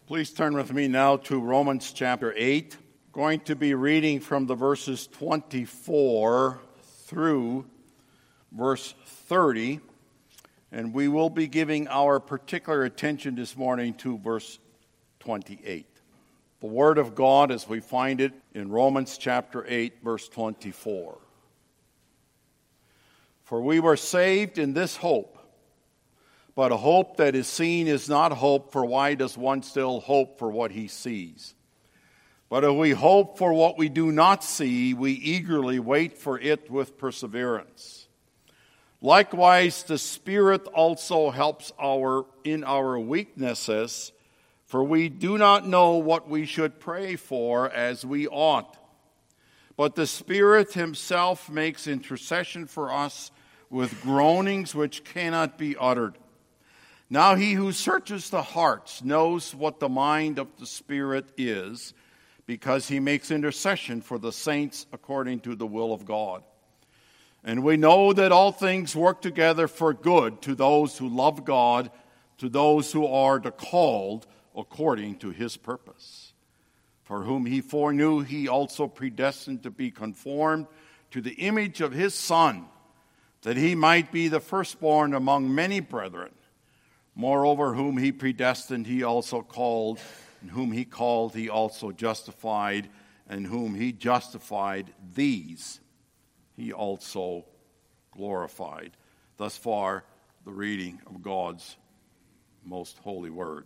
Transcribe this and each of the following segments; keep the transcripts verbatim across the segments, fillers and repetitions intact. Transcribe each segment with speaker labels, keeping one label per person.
Speaker 1: Please turn with me now to Romans chapter eight. I'm going to be reading from the verses twenty-four through verse thirty, and we will be giving our particular attention this morning to verse twenty-eight. The Word of God as we find it in Romans chapter eight, verse twenty-four. For we were saved in this hope. But a hope that is seen is not hope, for why does one still hope for what he sees? But if we hope for what we do not see, we eagerly wait for it with perseverance. Likewise, the Spirit also helps our in our weaknesses, for we do not know what we should pray for as we ought. But the Spirit himself makes intercession for us with groanings which cannot be uttered. Now he who searches the hearts knows what the mind of the Spirit is, because he makes intercession for the saints according to the will of God. And we know that all things work together for good to those who love God, to those who are the called according to his purpose. For whom he foreknew, he also predestined to be conformed to the image of his Son, that he might be the firstborn among many brethren. Moreover, whom he predestined, he also called, and whom he called, he also justified, and whom he justified, these he also glorified. Thus far, the reading of God's most holy word.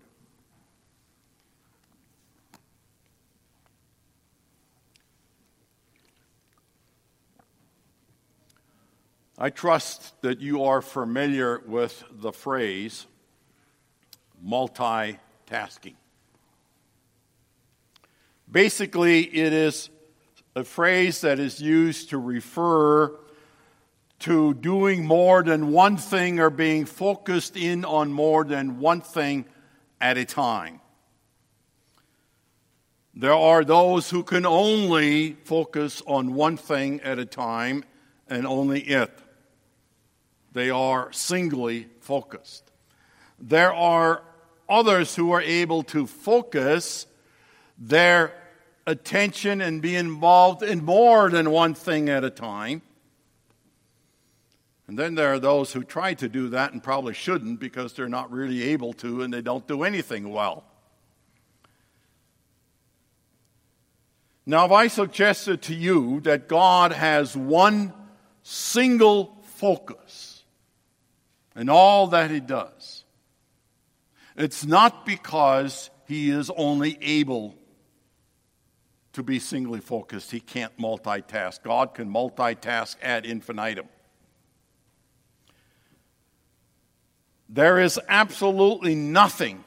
Speaker 1: I trust that you are familiar with the phrase multitasking. Basically, it is a phrase that is used to refer to doing more than one thing or being focused in on more than one thing at a time. There are those who can only focus on one thing at a time and only it. They are singly focused. There are others who are able to focus their attention and be involved in more than one thing at a time. And then there are those who try to do that and probably shouldn't because they're not really able to and they don't do anything well. Now, if I suggested to you that God has one single focus in all that he does, it's not because he is only able to be singly focused. He can't multitask. God can multitask ad infinitum. There is absolutely nothing,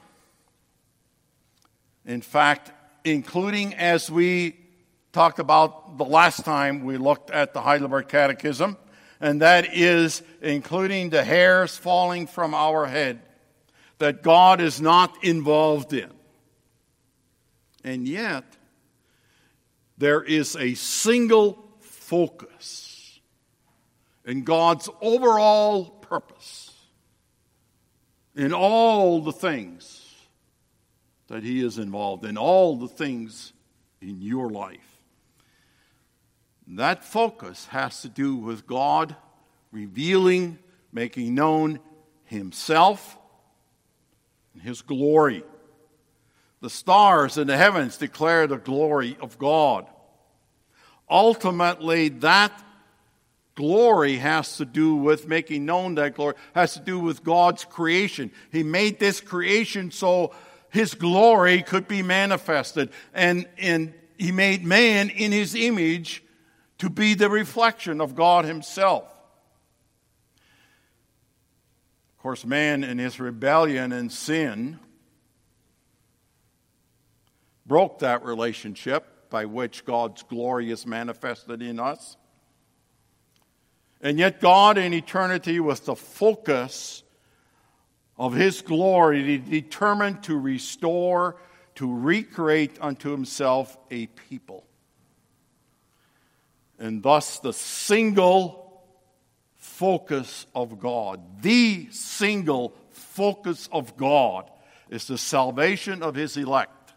Speaker 1: in fact, including as we talked about the last time we looked at the Heidelberg Catechism, and that is including the hairs falling from our head, that God is not involved in. And yet, there is a single focus in God's overall purpose in all the things that he is involved in, all the things in your life. That focus has to do with God revealing, making known himself, his glory. The stars in the heavens declare the glory of God. Ultimately, that glory has to do with making known that glory, has to do with God's creation. He made this creation so his glory could be manifested. And, and he made man in his image to be the reflection of God himself. Of course, man in his rebellion and sin broke that relationship by which God's glory is manifested in us. And yet God in eternity, with the focus of his glory, determined to restore, to recreate unto himself a people. And thus the single focus of God, the single focus of God is the salvation of his elect.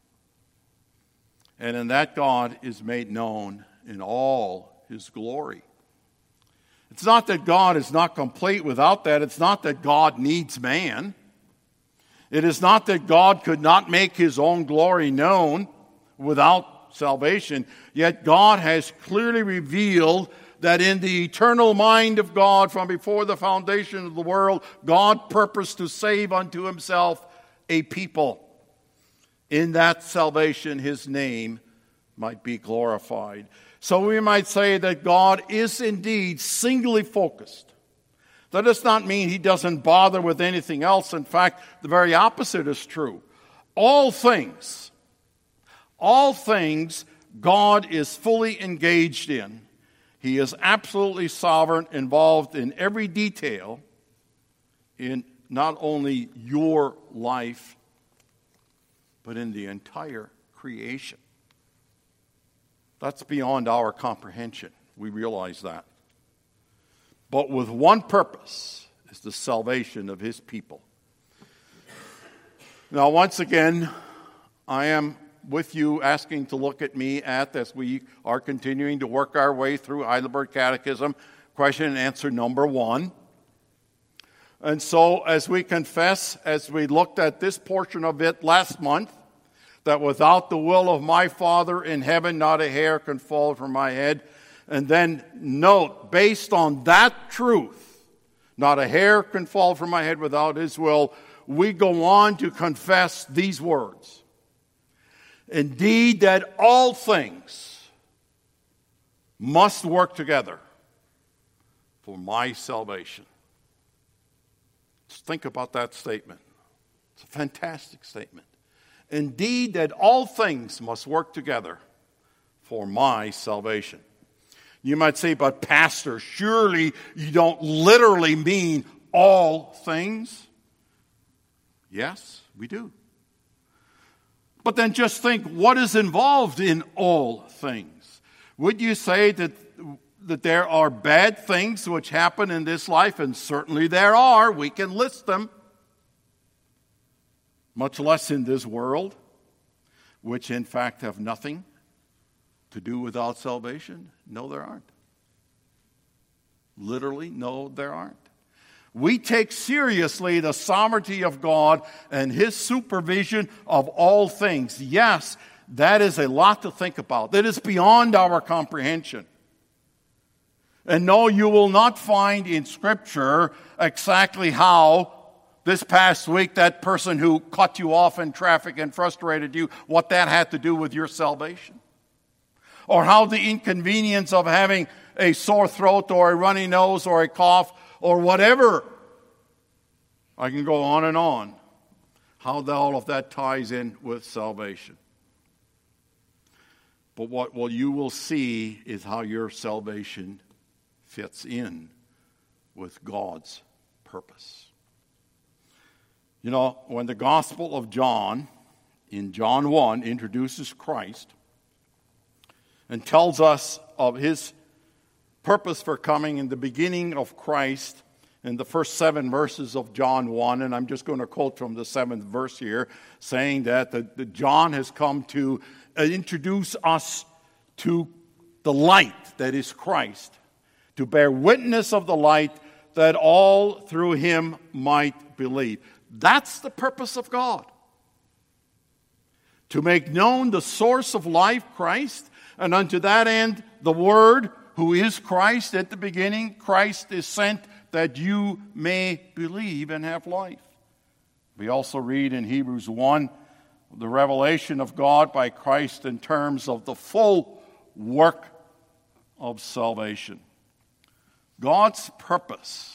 Speaker 1: And in that God is made known in all his glory. It's not that God is not complete without that. It's not that God needs man. It is not that God could not make his own glory known without salvation. Yet God has clearly revealed that in the eternal mind of God from before the foundation of the world, God purposed to save unto himself a people. In that salvation, his name might be glorified. So we might say that God is indeed singly focused. That does not mean he doesn't bother with anything else. In fact, the very opposite is true. All things, all things God is fully engaged in. He is absolutely sovereign, involved in every detail in not only your life, but in the entire creation. That's beyond our comprehension. We realize that. But with one purpose, is the salvation of his people. Now, once again, I am with you asking to look at me at, as we are continuing to work our way through Heidelberg Catechism, question and answer number one. And so, as we confess, as we looked at this portion of it last month, that without the will of my Father in heaven, not a hair can fall from my head. And then note, based on that truth, not a hair can fall from my head without his will, we go on to confess these words. Indeed, that all things must work together for my salvation. Just think about that statement. It's a fantastic statement. Indeed, that all things must work together for my salvation. You might say, but Pastor, surely you don't literally mean all things? Yes, we do. But then just think, what is involved in all things? Would you say that, that there are bad things which happen in this life? And certainly there are. We can list them. Much less in this world, which in fact have nothing to do without salvation? No, there aren't. Literally, no, there aren't. We take seriously the sovereignty of God and his supervision of all things. Yes, that is a lot to think about. That is beyond our comprehension. And no, you will not find in Scripture exactly how this past week that person who cut you off in traffic and frustrated you, what that had to do with your salvation. Or how the inconvenience of having a sore throat or a runny nose or a cough or whatever. I can go on and on. How all of that ties in with salvation. But what well, you will see is how your salvation fits in with God's purpose. You know, when the Gospel of John, in John one, introduces Christ and tells us of his purpose for coming in the beginning of Christ in the first seven verses of John one, and I'm just going to quote from the seventh verse here, saying that, that, that John has come to introduce us to the light that is Christ, to bear witness of the light that all through him might believe. That's the purpose of God. To make known the source of life, Christ, and unto that end, the Word, who is Christ at the beginning, Christ is sent that you may believe and have life. We also read in Hebrews one, the revelation of God by Christ in terms of the full work of salvation. God's purpose,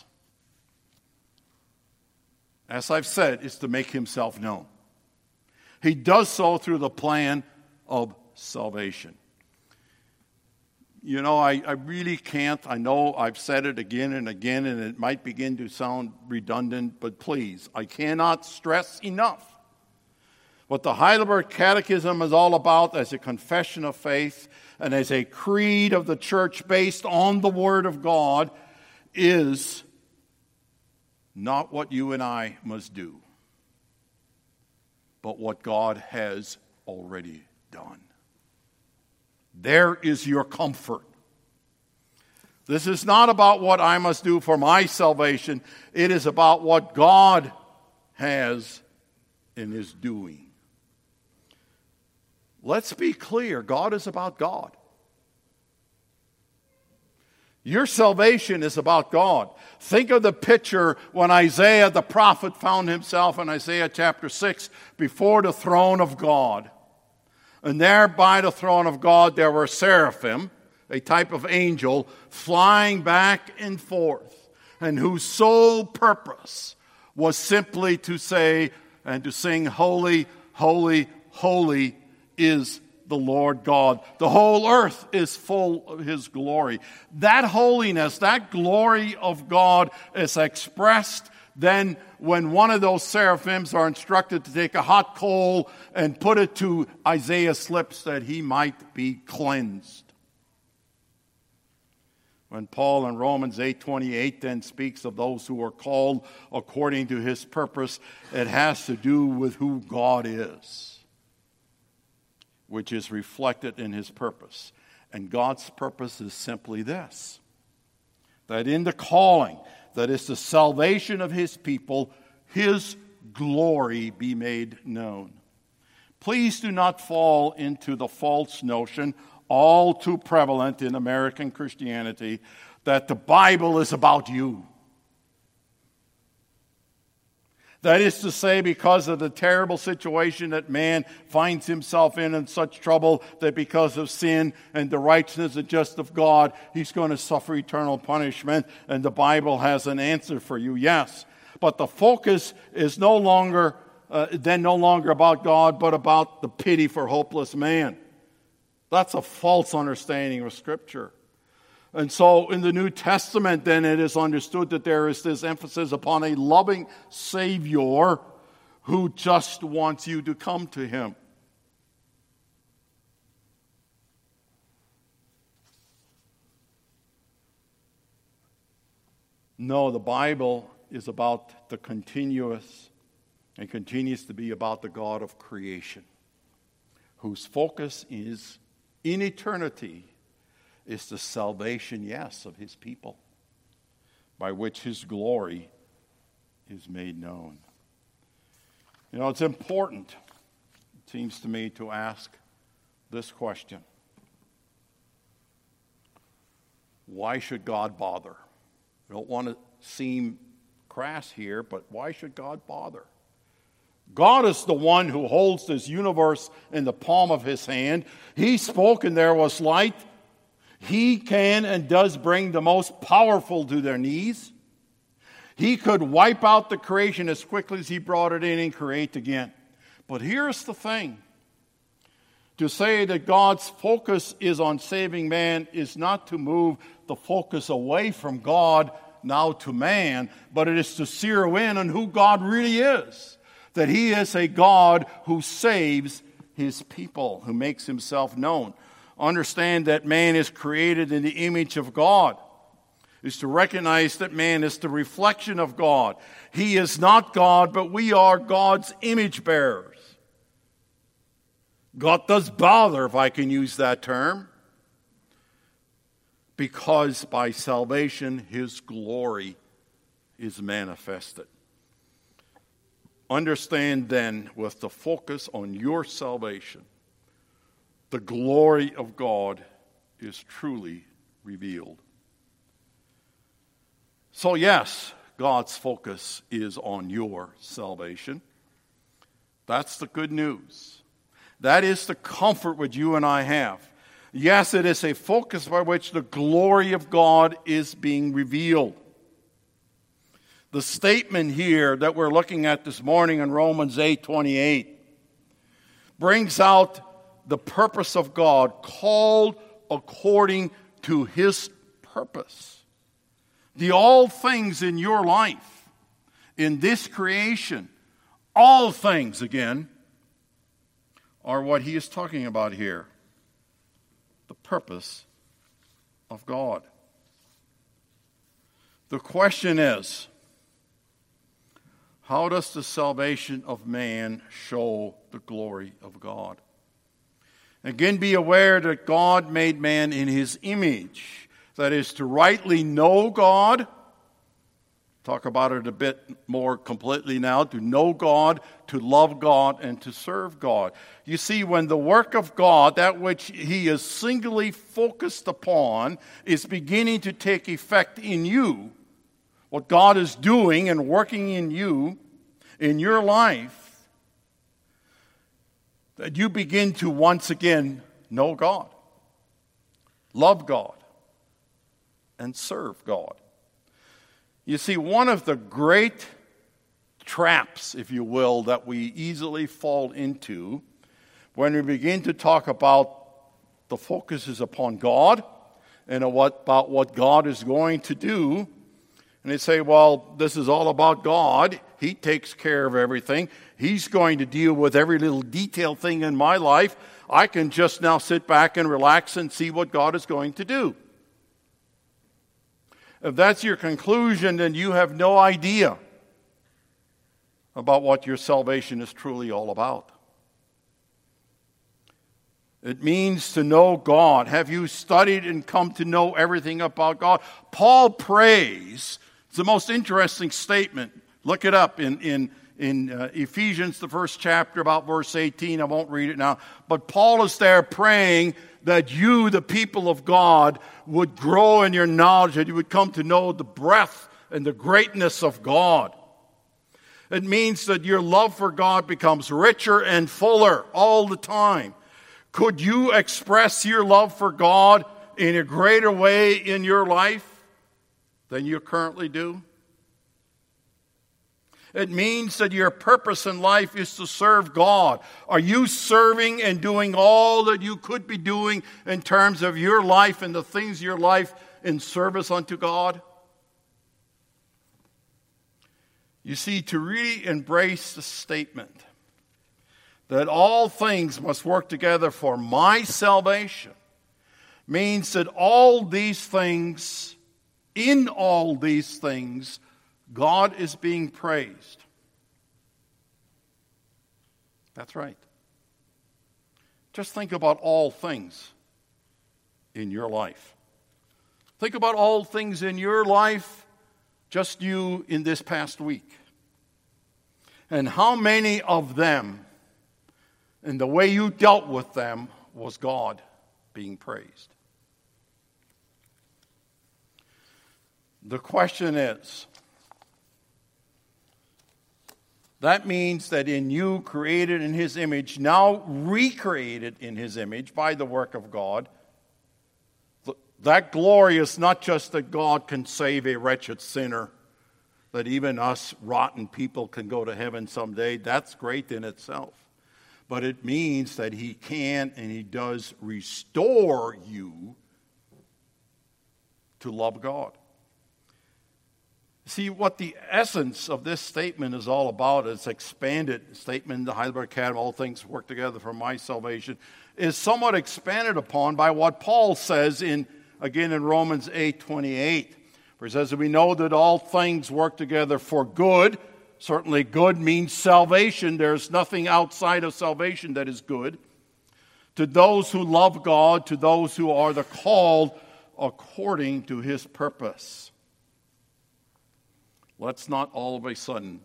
Speaker 1: as I've said, is to make himself known. He does so through the plan of salvation. You know, I, I really can't, I know I've said it again and again, and it might begin to sound redundant, but please, I cannot stress enough what the Heidelberg Catechism is all about as a confession of faith and as a creed of the church based on the Word of God is not what you and I must do. but what God has already done. There is your comfort. This is not about what I must do for my salvation. It is about what God has and is doing. Let's be clear. God is about God. Your salvation is about God. Think of the picture when Isaiah the prophet found himself in Isaiah chapter six before the throne of God. And there by the throne of God there were seraphim, a type of angel, flying back and forth, and whose sole purpose was simply to say and to sing, "Holy, holy, holy is the Lord God." The whole earth is full of His glory. That holiness, that glory of God is expressed then when one of those seraphims are instructed to take a hot coal and put it to Isaiah's lips that he might be cleansed. When Paul in Romans eight twenty-eight then speaks of those who are called according to His purpose, it has to do with who God is, which is reflected in His purpose. And God's purpose is simply this: that in the calling, that is the salvation of His people, His glory be made known. Please do not fall into the false notion, all too prevalent in American Christianity, that the Bible is about you. That is to say, because of the terrible situation that man finds himself in, in such trouble that because of sin and the righteousness and justice of God, he's going to suffer eternal punishment, and the Bible has an answer for you. Yes, but the focus is no longer uh, then no longer about God, but about the pity for hopeless man. That's a false understanding of Scripture. And so in the New Testament, then, it is understood that there is this emphasis upon a loving Savior who just wants you to come to Him. No, the Bible is about the continuous and continues to be about the God of creation, whose focus is in eternity is the salvation, yes, of His people, by which His glory is made known. You know, it's important, it seems to me, to ask this question: why should God bother? I don't want to seem crass here, but why should God bother? God is the one who holds this universe in the palm of His hand. He spoke and there was light. He can and does bring the most powerful to their knees. He could wipe out the creation as quickly as He brought it in and create again. But here's the thing. To say that God's focus is on saving man is not to move the focus away from God now to man, but it is to zero in on who God really is. That He is a God who saves His people, who makes Himself known. Understand that man is created in the image of God. Is to recognize that man is the reflection of God. He is not God, but we are God's image bearers. God does bother, if I can use that term, because by salvation His glory is manifested. Understand then, with the focus on your salvation, the glory of God is truly revealed. So yes, God's focus is on your salvation. That's the good news. That is the comfort which you and I have. Yes, it is a focus by which the glory of God is being revealed. The statement here that we're looking at this morning in Romans eight twenty-eight brings out the purpose of God, called according to His purpose. The all things in your life, in this creation, all things again, are what he is talking about here. The purpose of God. The question is, How does the salvation of man show the glory of God? Again, be aware that God made man in his image. That is, to rightly know God. Talk about it a bit more completely now. To know God, to love God, and to serve God. You see, when the work of God, that which he is singly focused upon, is beginning to take effect in you, what God is doing and working in you, in your life, that you begin to once again know God, love God, and serve God. You see, one of the great traps, if you will, that we easily fall into when we begin to talk about the focus is upon God and about what God is going to do, and they say, well, this is all about God. He takes care of everything. He's going to deal with every little detail thing in my life. I can just now sit back and relax and see what God is going to do. If that's your conclusion, then you have no idea about what your salvation is truly all about. It means to know God. Have you studied and come to know everything about God? Paul prays. It's the most interesting statement. Look it up in, in, in uh, Ephesians, the first chapter, about verse eighteen. I won't read it now. But Paul is there praying that you, the people of God, would grow in your knowledge, that you would come to know the breadth and the greatness of God. It means that your love for God becomes richer and fuller all the time. Could you express your love for God in a greater way in your life than you currently do? It means that your purpose in life is to serve God. Are you serving and doing all that you could be doing in terms of your life and the things of your life in service unto God? You see, to really embrace the statement that all things must work together for my salvation means that all these things, in all these things, God is being praised. That's right. Just think about all things in your life. Think about all things in your life, just you in this past week. And how many of them, and the way you dealt with them, was God being praised? The question is, that means that in you, created in his image, now recreated in his image by the work of God, that glory is not just that God can save a wretched sinner, that even us rotten people can go to heaven someday. That's great in itself. But it means that he can and he does restore you to love God. See, what the essence of this statement is all about, is expanded statement in the Heidelberg Catechism, all things work together for my salvation, is somewhat expanded upon by what Paul says in, again, in Romans eight twenty-eight. Where he says that we know that all things work together for good. Certainly good means salvation. There's nothing outside of salvation that is good. To those who love God, to those who are the called according to his purpose. Let's not all of a sudden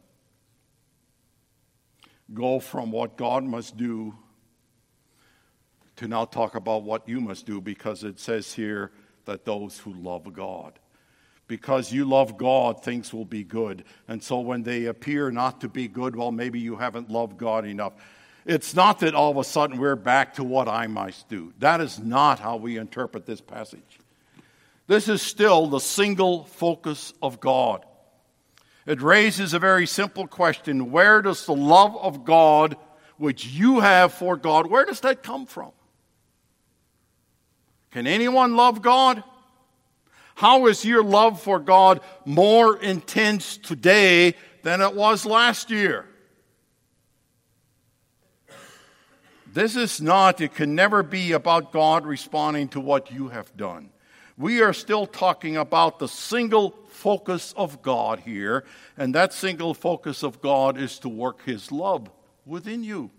Speaker 1: go from what God must do to now talk about what you must do, because it says here that those who love God. Because you love God, things will be good. And so when they appear not to be good, well, maybe you haven't loved God enough. It's not that all of a sudden we're back to what I must do. That is not how we interpret this passage. This is still the single focus of God. It raises a very simple question. Where does the love of God, which you have for God, where does that come from? Can anyone love God? How is your love for God more intense today than it was last year? This is not, it can never be about God responding to what you have done. We are still talking about the single focus of God here, and that single focus of God is to work His love within you.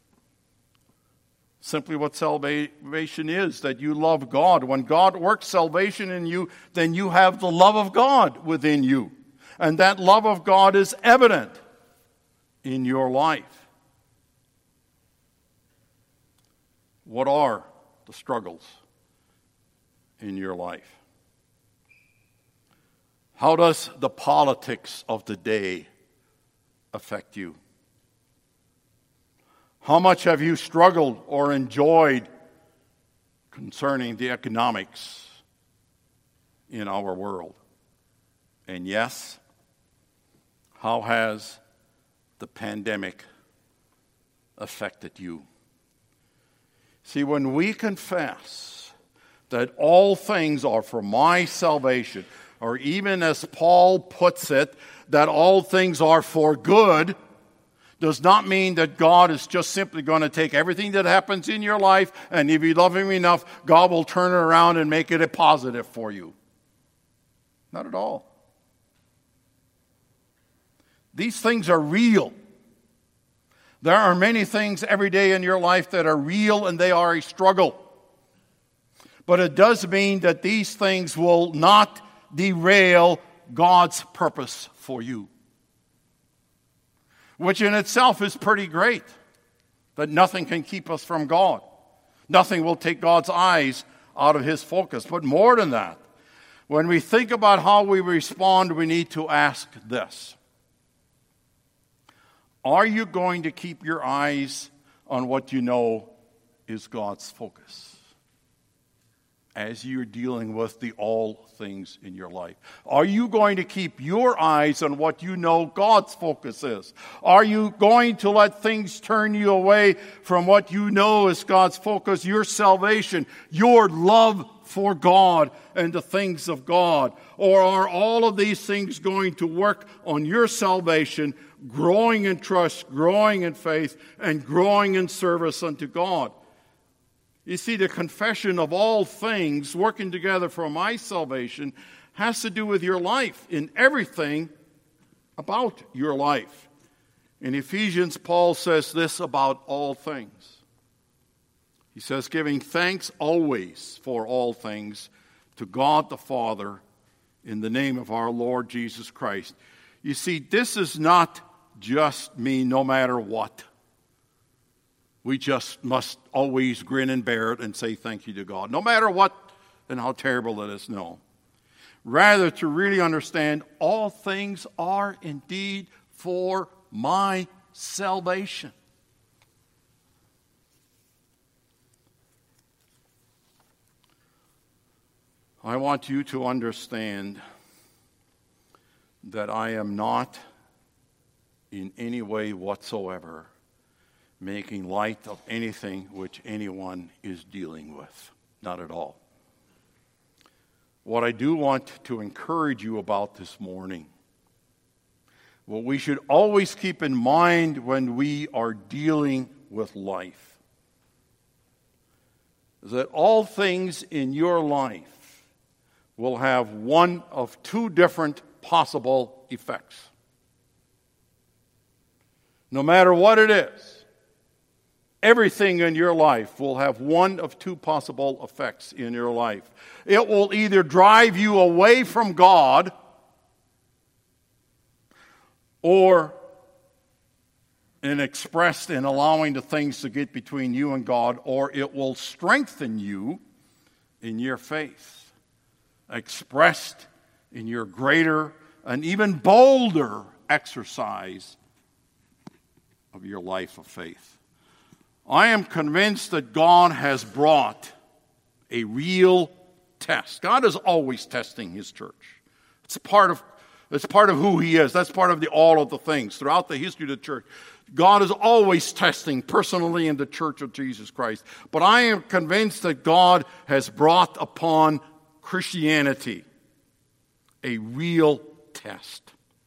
Speaker 1: Simply what salvation is, that you love God. When God works salvation in you, then you have the love of God within you. And that love of God is evident in your life. What are the struggles in your life? How does the politics of the day affect you? How much have you struggled or enjoyed concerning the economics in our world? And yes, how has the pandemic affected you? See, when we confess that all things are for my salvation, or even as Paul puts it, that all things are for good, does not mean that God is just simply going to take everything that happens in your life, and if you love Him enough, God will turn it around and make it a positive for you. Not at all. These things are real. There are many things every day in your life that are real, and they are a struggle. But it does mean that these things will not derail God's purpose for you. Which in itself is pretty great. That nothing can keep us from God. Nothing will take God's eyes out of His focus. But more than that, when we think about how we respond, we need to ask this. Are you going to keep your eyes on what you know is God's focus as you're dealing with the all things in your life? Are you going to keep your eyes on what you know God's focus is? Are you going to let things turn you away from what you know is God's focus, your salvation, your love for God and the things of God? Or are all of these things going to work on your salvation, growing in trust, growing in faith, and growing in service unto God? You see, the confession of all things working together for my salvation has to do with your life, in everything about your life. In Ephesians, Paul says this about all things. He says, giving thanks always for all things to God the Father in the name of our Lord Jesus Christ. You see, this is not just me no matter what. We just must always grin and bear it and say thank you to God, no matter what and how terrible it is. No. Rather, to really understand all things are indeed for my salvation. I want you to understand that I am not in any way whatsoever making light of anything which anyone is dealing with. Not at all. What I do want to encourage you about this morning, what we should always keep in mind when we are dealing with life, is that all things in your life will have one of two different possible effects. No matter what it is, everything in your life will have one of two possible effects in your life. It will either drive you away from God, or and expressed in allowing the things to get between you and God, or it will strengthen you in your faith, expressed in your greater and even bolder exercise of your life of faith. I am convinced that God has brought a real test. God is always testing His church. It's part of, it's part of who He is. That's part of the all of the things. Throughout the history of the church, God is always testing personally in the church of Jesus Christ. But I am convinced that God has brought upon Christianity a real test.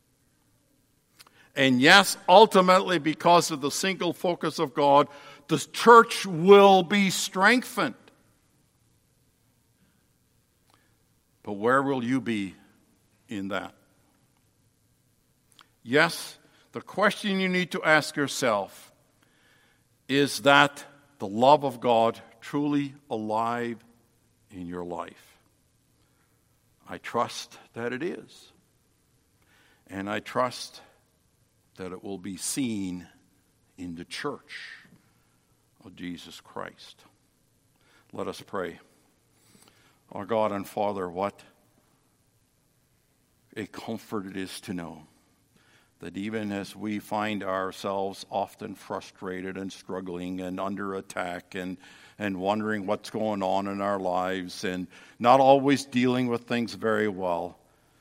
Speaker 1: And yes, ultimately, because of the single focus of God, the church will be strengthened. But where will you be in that? Yes, the question you need to ask yourself is that the love of God truly alive in your life? I trust that it is. And I trust that it will be seen in the church of Jesus Christ. Let us pray. Our God and Father, what a comfort it is to know that even as we find ourselves often frustrated and struggling and under attack and, and wondering what's going on in our lives and not always dealing with things very well,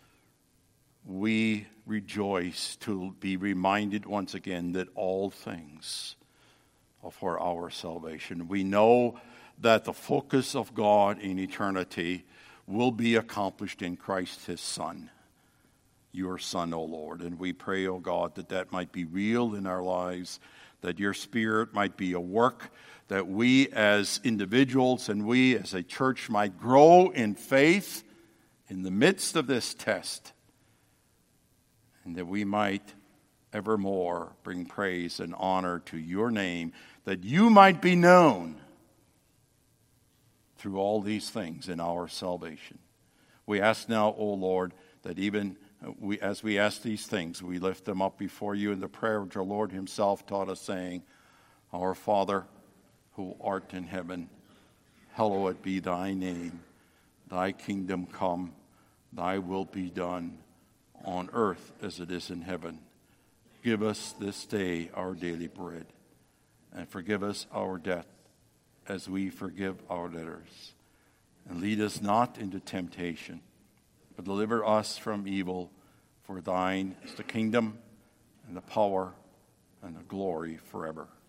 Speaker 1: we rejoice to be reminded once again that all things are for our salvation. We know that the focus of God in eternity will be accomplished in Christ his Son, your Son, O Lord. And we pray, O God, that that might be real in our lives, that your Spirit might be a work, that we as individuals and we as a church might grow in faith in the midst of this test, and that we might evermore bring praise and honor to your name, that you might be known through all these things in our salvation. We ask now, O Lord, that even we, as we ask these things, we lift them up before you in the prayer which our Lord himself taught us, saying, Our Father, who art in heaven, hallowed be thy name. Thy kingdom come, thy will be done, on earth as it is in heaven. Give us this day our daily bread, and forgive us our debt as we forgive our debtors. And lead us not into temptation, but deliver us from evil. For thine is the kingdom and the power and the glory forever.